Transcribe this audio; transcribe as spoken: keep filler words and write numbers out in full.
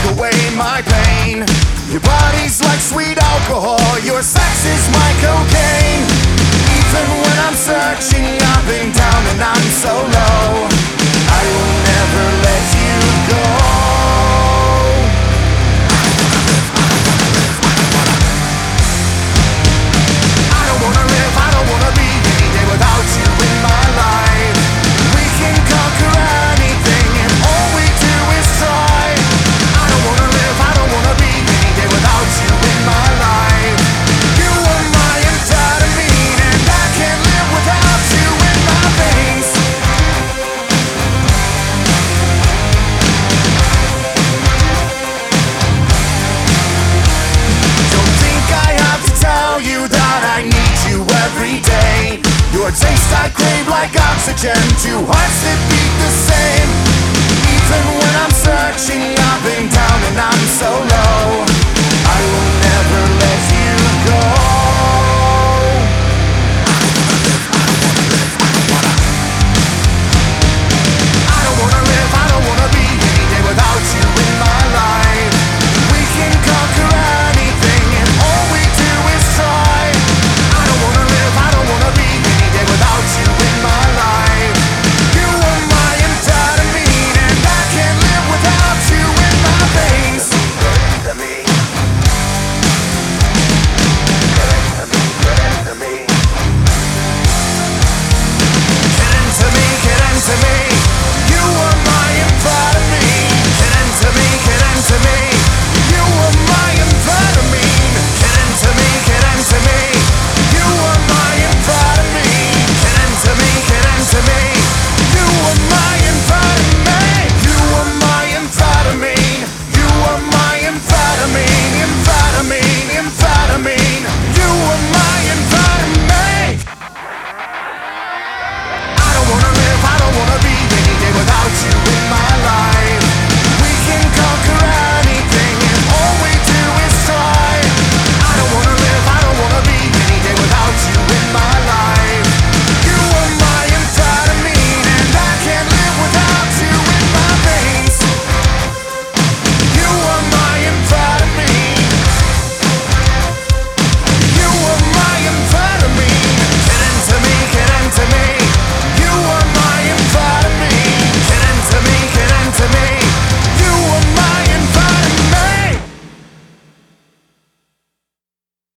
away my pain. Your body's like sweet alcohol, your sex is my cocaine. Even when I'm searching up and down and I'm so low, I will never let you go. I don't wanna live, I don't wanna be any day without you in my life. We can conquer anything and all we do is try. I don't wanna live, I don't wanna be any day without you in my life. You are my amphetamine and I can't live without you in my veins. Don't think I have to tell you that I need you every day. Your taste I crave like oxygen, two hearts that beat